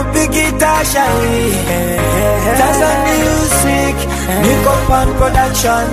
Biggie Tasha, Tasha Music, Nico Pan Production.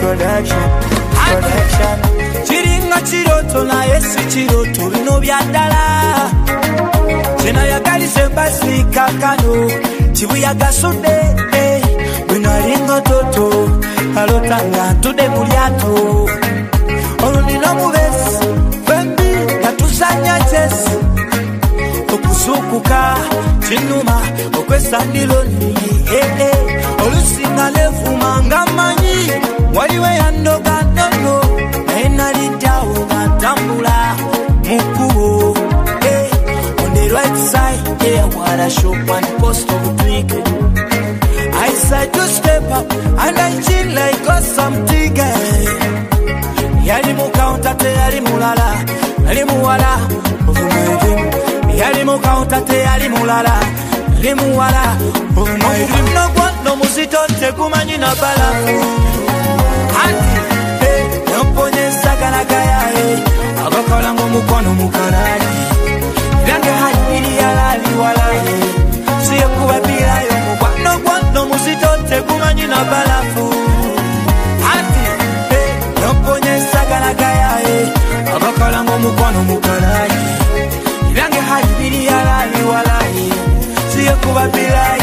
Chiringa chiroto na yesi chiroto bino byadala. Chena yagali sembasi kakano, chibuya gasude, bino ringo toto, alotanga tude muliato. Olundi no mubesi, bembi natusanya chesi. Okusukuka, chinuma, okwesandiloni, olusinga lefuma ngamanyi, waliwe yandoga nono, enalidawo gatambula, mukubo, on the right side, what I show one post of tweak. I said to step up, and I chill like got something. Yalimu counter, yalimu lala, yalimu wala, yalimu counter, yalimu lala, yalimu wala. No one no musito te kumanyi na bala. Ati, no ponye sakana kaya, abakola mukono mukarari. Yange hadi yalali wala, siya kuwa bila yo. No one no musito te kumanyi na bala. Ati, no ponye sakana kaya, abakola mukono mukarari. Yange hadi yalali wala, siya kuwa bila yo.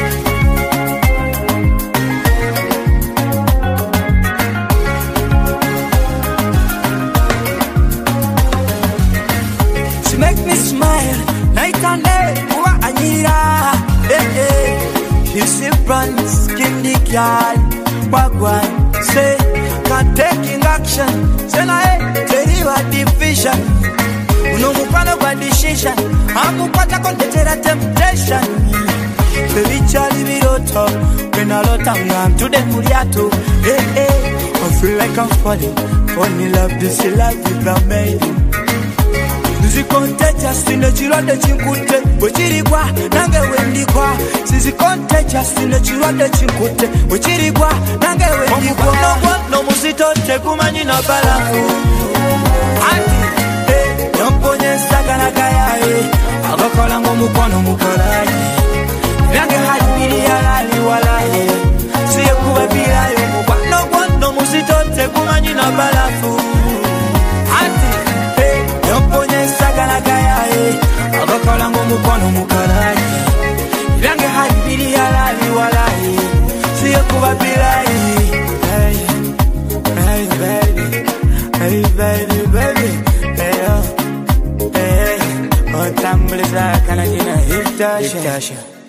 Make me smile, night and day, uwa anyira. You see brand skin the girl, wagwan, say, can't taking action. Say na teriwa division. Uno mupano kwa decision, amupata kontetera temptation. Baby Charlie Biroto, when I lot I'm to the Muriato. I feel like I'm falling, only love this life without making. Sisi contagious in the chiro de chinkute, wechirigwa nange wendikwa. Sisi contagious in the chiro de chinkute, wechirigwa nange wendikwa. No musito te kumanyi na balafu. Ati, yomponye sakana kaya, abakola mukono mukarari. Nange hadi yalali wala, siya kuwa bila yo. No musito te kumanyi na balafu. Ati, yomponye sakana kaya, abakola mukono mukarari. Yange hadi yalali wala, siya kuwa bila yo. Hey baby, hey baby, baby, hey oh, hey, oh tambule sakana jina Tasha.